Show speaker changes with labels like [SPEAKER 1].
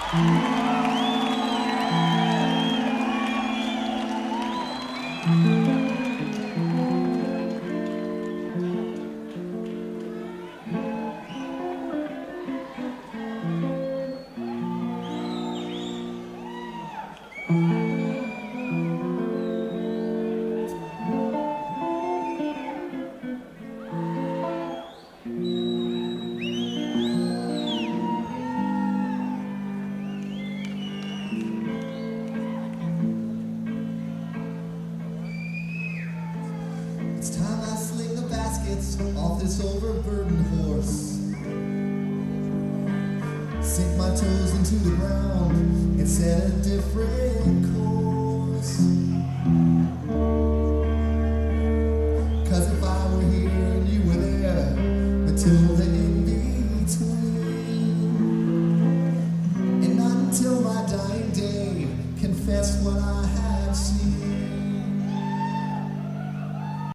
[SPEAKER 1] It's time I sling the baskets off this overburdened horse. Sink my toes into the ground and set a different course. 'Cause if I were here and you were there, until the in-between, and not until my dying day, confess what I have